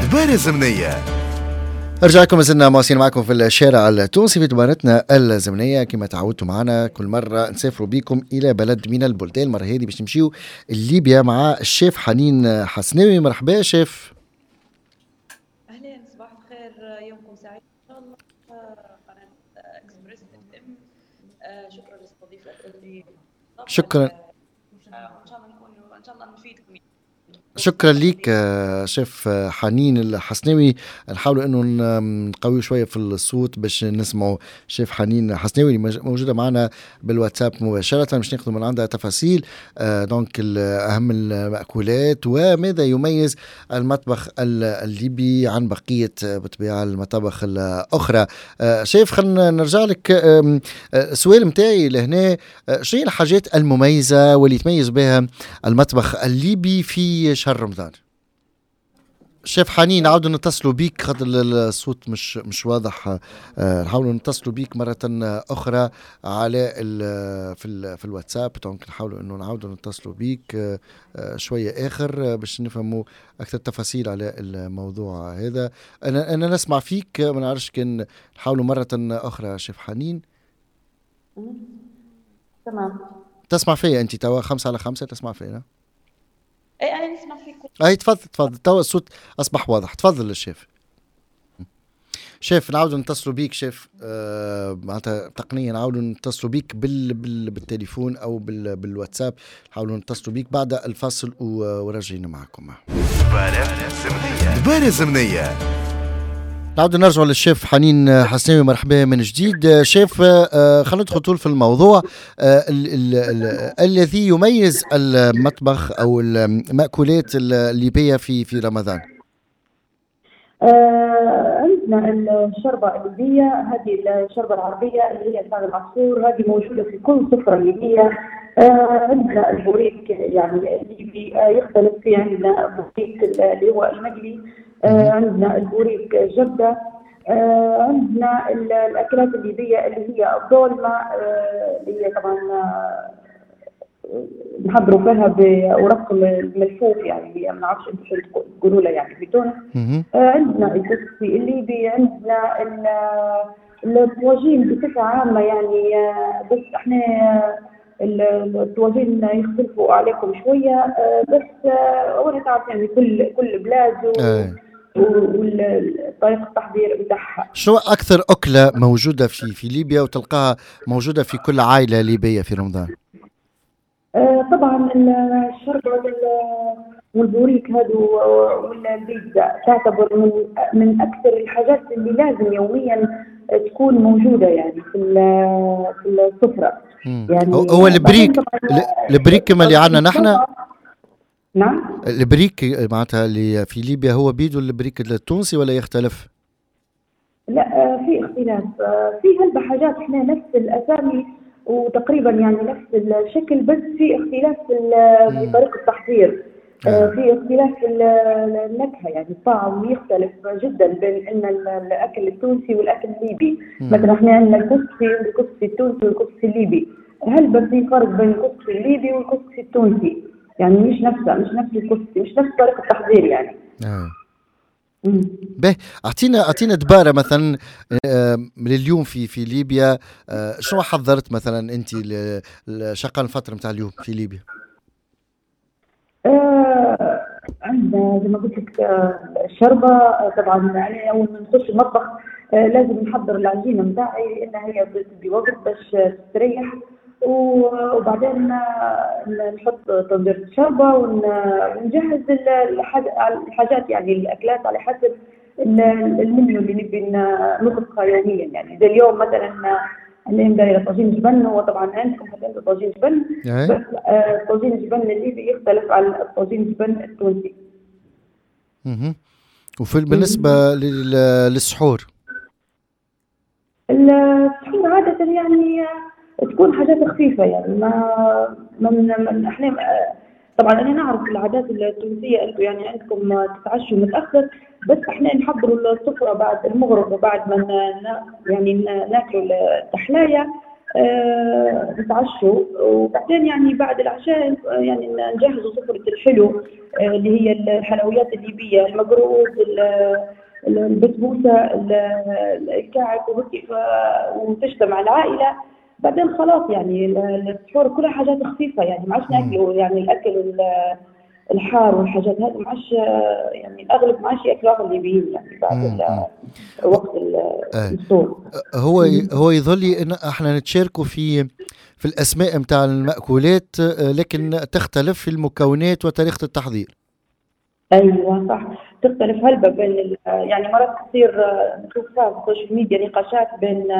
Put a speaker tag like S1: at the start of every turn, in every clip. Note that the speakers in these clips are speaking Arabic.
S1: دبار الزمنية.
S2: رجع لكم مازلنا مواصلين معكم في الشارع التونسي في دبارتنا الزمنية. كما تعودتوا معنا كل مرة نسافروا بكم إلى بلد من البلدان. المرة هذه باش نمشيو ليبيا مع الشيف حنين حسناوي. مرحبا شيف.
S3: أهلا، صباح الخير، يومكم سعيد إن شاء الله. قناة إكسبريس FM. شكرا لاستضافتك اللي
S2: شكرا.
S3: إن شاء الله نكون إن شاء الله نفيدكم.
S2: شكرا ليك شيف حنين الحسناوي. نحاولوا انه نقوي شويه في الصوت باش نسمعوا شيف حنين حسناوي اللي موجوده معنا بالواتساب مباشره باش ناخذ من عندها تفاصيل دونك اهم المأكولات وماذا يميز المطبخ الليبي عن بقيه بطبيعه المطابخ الاخرى. شيف خلينا نرجع لك. السؤال متاعي لهنا، شنو الحاجات المميزه واللي يتميز بها المطبخ الليبي في شهر رمضان؟ شيف حنين نعاود نتصلوا بيك خاطر الصوت مش واضح. نحاولوا نتصلوا بيك مرة أخرى على في الواتساب. دونك نحاولوا إنه نعاودوا نتصلوا بيك شوية آخر باش نفهموا أكثر تفاصيل على الموضوع هذا. أنا نسمع فيك، ما نعرفش كان نحاولوا مرة أخرى. شيف حنين
S3: تمام.
S2: تسمع فيا أنت توا 5/5 تسمع فينا؟
S3: أي أنا نسمع فيكم.
S2: أي تفضل توا الصوت أصبح واضح. تفضل الشيف. شيف نعاودوا نتصلوا بيك شيف. معناتها تقنيا نعاودوا نتصلوا بيك بالتليفون او بالواتساب. نحاولوا نتصلوا بيك بعد الفاصل ورجعنا معكم.
S1: دبار الزمنية.
S2: نعود نرجع للشيف حنين حسناوي. مرحبا من جديد شيف. خلينا ندخل طول في الموضوع. الذي يميز المطبخ او المأكولات الليبية في رمضان.
S4: عندنا الشربة الليبية، هذه الشربة العربية اللي هي لسان العصفور، هذه موجودة في كل سفرة ليبية. عندنا البوريك يعني الليبي يختلف فيه. عندنا البوريك اللي هو المقلي، عندنا البوريك جبة، عندنا الأكلات الليبية اللي هي الضولمة اللي هي طبعا نحضروا فيها بأوراق الملفوف، يعني ما نعرفش انتم شو تقولوا لها يعني في تونس. عندنا الكسكسي الليبي، عندنا الطواجين بصفة عامة يعني. بس احنا الطواجين يختلفوا عليكم شوية، بس وانا تعرف يعني كل بلاد وطريقة التحضير بتاعها.
S2: شو أكثر أكلة موجودة في ليبيا وتلقاها موجودة في كل عائلة ليبية في رمضان؟
S4: طبعا الشربة والبوريك هذو والبيتزا تعتبر من أكثر الحاجات اللي لازم يوميا تكون موجودة يعني في السفرة. يعني
S2: هو البريك كما اللي عندنا نحن.
S4: نعم.
S2: البريك معناتها اللي في ليبيا هو بيدو البريك التونسي ولا يختلف؟
S4: لا، في اختلاف في هلبة حاجات. احنا نفس الأسامي وتقريبا يعني نفس الشكل، بس في اختلاف في طريقة التحضير. في اختلاف في النكهة، يعني الطعم يختلف جدا بين ان الاكل التونسي والاكل الليبي. مثلا احنا عندنا الكسكسي التونسي والكسكسي الليبي. هل بس في فرق بين الكسكسي الليبي والكسكسي التونسي؟ يعني مش نفس الكسكسي، مش نفس طريقة التحضير يعني.
S2: به اعطينا دبارة مثلا لليوم في ليبيا. شنو حضرت مثلا انت شقا الفترة نتاع اليوم في ليبيا؟
S4: عندنا زي ما قلت لك الشربة. طبعا يعني اول ما نخش المطبخ لازم نحضر العجينة نتاعي لانها هي بدي وقت باش تستريح، وبعدين نحط تنظير الشربة ونجهز الحاجات يعني الأكلات على حسب المنيو اللي نبي نطبخه يوميا. يعني زي اليوم مثلا اليوم دايرة طاجين جبن. هو طبعا عندكم حتى انتم طاجين جبن، بس طاجين الجبن الليبي يختلف عن الطاجين الجبن التونسي.
S2: بالنسبة للسحور؟
S4: السحور عادة يعني تكون حاجات خفيفة يعني ما احنا طبعا انا نعرف العادات التونسية. انتم يعني عندكم تتعشوا متأخر، بس احنا نحضروا السفرة بعد المغرب وبعد ما يعني ناكلوا التحلاية. نتعشوا، وبعدين يعني بعد العشاء يعني نجهزوا سفرة الحلو، اللي هي الحلويات الليبية، المقروض، البسبوسة، الكعك وهيك، وتجتمع العائلة. بعدين خلاص يعني السحور كلها حاجات خفيفة، يعني ما عادش
S2: مم.
S4: ناكلوا يعني الأكل الحار والحاجات هذه، ما عادش يعني الأغلب ما عادش ياكلوها الليبيين يعني بعد
S2: مم. مم.
S4: وقت
S2: آه.
S4: الفطور.
S2: هو هو يظل لي ان احنا نتشاركوا في الاسماء متاع المأكولات، لكن تختلف في المكونات وطريقة التحضير.
S4: ايوه صح، تختلف هلبة بين يعني مرات كثير نشوف فيها في السوشيال ميديا نقاشات بين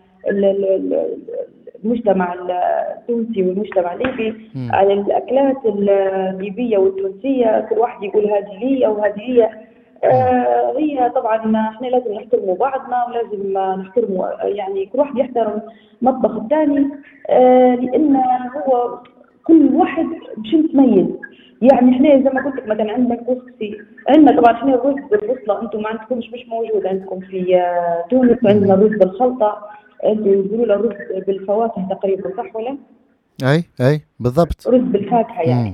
S4: المجتمع التونسي والمجتمع الليبي
S2: مم.
S4: على الاكلات الليبيه والتونسيه، كل واحد يقول هذه لي او هذه هي.
S2: مم.
S4: هي طبعا احنا لازم نحترموا بعضنا، ولازم نحترموا يعني كل واحد يحترم مطبخ الثاني، لان هو كل واحد باش متميز. يعني احنا زي ما قلت لك مثلا عندنا كسكسي، عندنا طبعا احنا الرز بالبصله، انتم ما عندكمش، مش موجود عندكم في تونس. عندنا
S2: مم.
S4: الرز بالخلطه، انتم يقولوا له رز بالفواكه تقريبا، صح ولا؟
S2: اي بالضبط.
S4: رز بالفاكهه يعني.
S2: مم.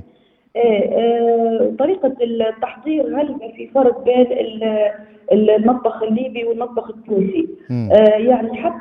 S4: طريقه التحضير، هل في فرق بين المطبخ الليبي والمطبخ التونسي؟
S2: مم.
S4: يعني حتى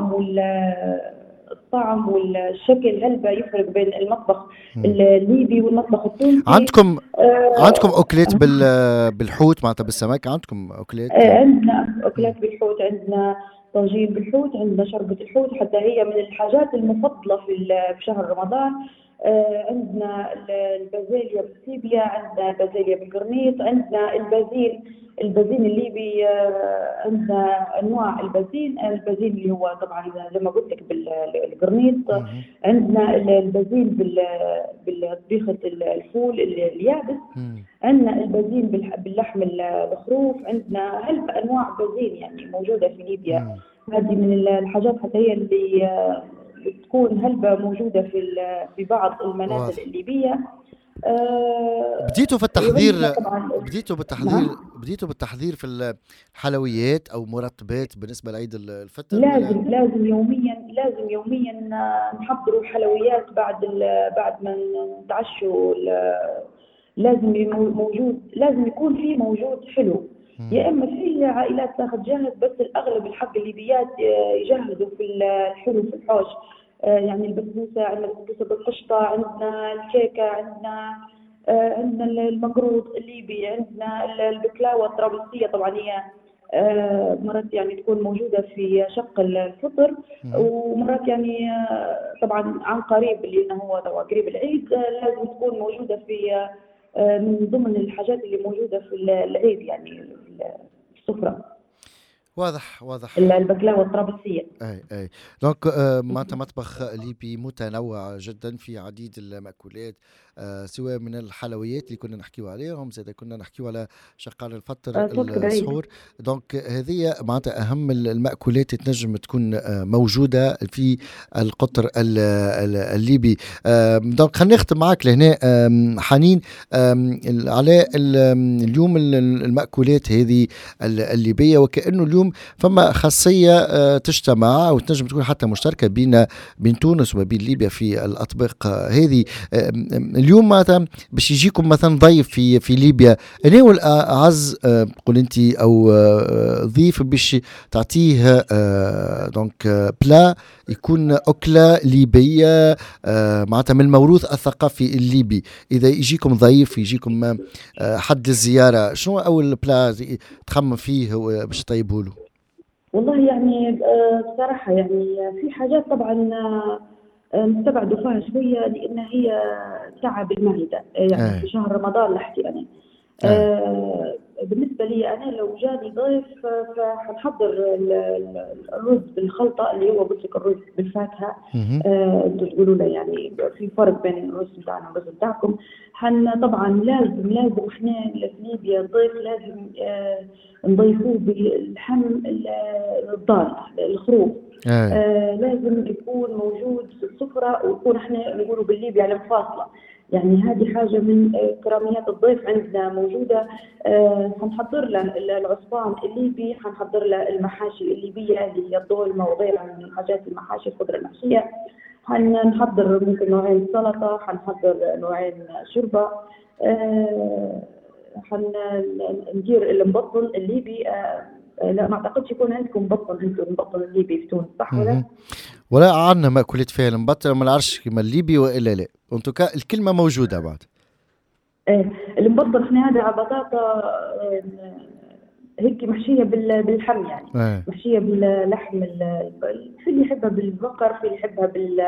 S4: الطعم والشكل، هل يفرق بين المطبخ
S2: مم.
S4: الليبي والمطبخ التونسي؟
S2: عندكم عندكم
S4: آه،
S2: اكلات بالحوت معناتها بالسمك؟ عندكم اكلات؟
S4: عندنا
S2: مم.
S4: أكلات بالحوت، عندنا طاجين بالحوت، عندنا شوربة الحوت، حتى هي من الحاجات المفضلة في شهر رمضان. عندنا البازيليا بالسيبيا، عندنا البازيليا بالقرنيط، عندنا البازين الليبي. عندنا أنواع البازين اللي هو طبعا زي ما قلت لك بالقرنيط.
S2: مم.
S4: عندنا البازين بالطبيخة الفول اليابس.
S2: مم.
S4: عندنا البازين باللحم الخروف. عندنا هلبة أنواع بازين يعني موجودة في ليبيا.
S2: مم.
S4: هذه من الحاجات حتى هي اللي تكون هلبة موجودة في بعض المنازل
S2: واضح.
S4: الليبية.
S2: بديتوا في التحضير
S4: وعندنا طبعا. نعم.
S2: بديتوا بالتحضير في الحلويات او مرطبات بالنسبه لعيد الفطر ولا؟
S4: لازم يوميا نحضروا حلويات بعد ما نتعشوا. لازم لازم يكون في موجود حلو.
S2: مم.
S4: يا اما في عائلات تاخذ جاهز، بس الاغلب الحق الليبيات يجهزوا في الحلو في الحوش. يعني البسبوسه، عندنا البسبوسه بالقشطه، عندنا الكيكه، عندنا المقروض الليبي، عندنا البكلاوه الطرابلسيه. طبعا هي مرات يعني تكون موجوده في شق الفطر،
S2: مم.
S4: ومرات يعني طبعا عن قريب لانه هو قريب العيد، لازم تكون موجوده في من ضمن الحاجات اللي موجودة في العيد يعني في السفرة،
S2: واضح واضح.
S4: البقلاوة الطرابلسية.
S2: اي دونك معناتها مطبخ ليبي متنوع جدا في عديد المأكولات، سواء من الحلويات اللي كنا نحكيو عليهم، زاد كنا نحكيو على شقار الفطر
S4: صوت العيد.
S2: السحور. دونك هذه معناتها اهم المأكولات اللي تنجم تكون موجودة في القطر الليبي. دونك خلينا نختم معك لهنا حنين، على اليوم المأكولات هذه الليبية، وكأنه اليوم فما خاصية تجتمع وتنجم تكون حتى مشتركة بين تونس وبين ليبيا في الأطباق هذه. اليوم مثلا باش يجيكم مثلا ضيف في ليبيا، أنا هو الأعز قول أنت أو ضيف باش تعطيه دونك بلا يكون أكلة ليبية معناتها من الموروث الثقافي الليبي. إذا يجيكم ضيف، يجيكم حد الزيارة، شنو أول بلا تخمم فيه باش تطيبه له؟
S4: والله يعني بصراحة يعني في حاجات طبعا نستبعدوا فيها شوية، لأن هي تعب المعدة. يعني في
S2: ايه
S4: شهر رمضان نحكي أنا.
S2: ايه.
S4: بالنسبة لي أنا لو جاني ضيف فحنحضر الرز بالخلطة، اللي هو قلت لك الرز بالفاكهة.
S2: مهم.
S4: انتوا تقولوا له يعني في فرق بين الرز بتاعنا والرز بتاعكم. طبعا لازم احنا في ليبيا الضيف لازم نضيفوه باللحم الضال الخروف.
S2: ايه.
S4: لازم يكون موجود في السفرة، ويكون احنا نقولوا بالليبي على مفاصلة. يعني هذه حاجة من كراميات الضيف عندنا موجودة. حنحضر له العصفان الليبي، حنحضر له المحاشي الليبية اللي هي الضولمة وغيرها من الحاجات، المحاشي الخضرة المحشية. حنحضر ممكن نوعين سلطة، حنحضر نوعين شوربة. حندير المبطن الليبي. لا ما اعتقدش يكون عندكم مبطن، انتم المبطن الليبي في تونس صح ولا؟
S2: ولا عندنا مأكولات فيها المبطن، ما نعرفش كيما الليبي والا لا، انتو الكلمة موجودة بعد.
S4: المبطن احنا هذا على بطاطا هيك محشية باللحم يعني. محشية باللحم، في اللي يحبها بالبقر، في اللي يحبها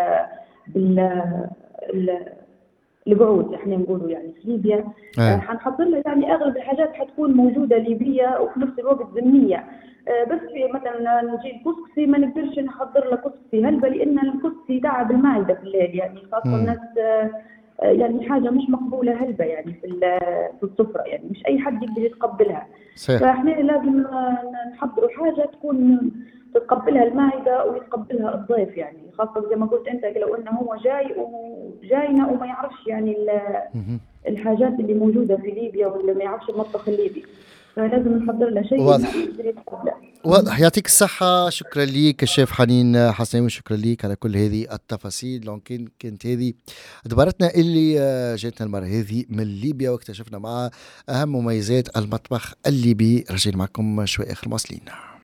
S4: بال البعوض احنا نقولوا يعني في ليبيا. حنحضر لها يعني اغلب الحاجات حتكون موجوده ليبيه وفي نفس الوقت ذميه. بس في مثلا نجي الكسكسي ما نقدرش نحضر له كسكسي هلبة، لان الكسكسي تعب المعده في الليل يعني، خاصه الناس يعني حاجه مش مقبوله هلبة يعني في السفره، يعني مش اي حد يقدر يتقبلها. فاحنا لازم نحضروا حاجه تكون تتقبلها المعدة ويتقبلها الضيف يعني، خاصة زي ما قلت أنت لو أنه هو جاينا وما يعرفش يعني الحاجات اللي موجودة في ليبيا ولا ما يعرفش المطبخ الليبي، فلازم نحضر له شيء
S2: واضح. يعطيك الصحة، شكرا ليك الشيف حنين حسناوي، شكرا ليك على كل هذه التفاصيل. لكن كانت هذه دبرتنا اللي جاتنا المرة هذه من ليبيا، واكتشفنا معها أهم مميزات المطبخ الليبي. رجعنا معكم شوي آخر مواصلين.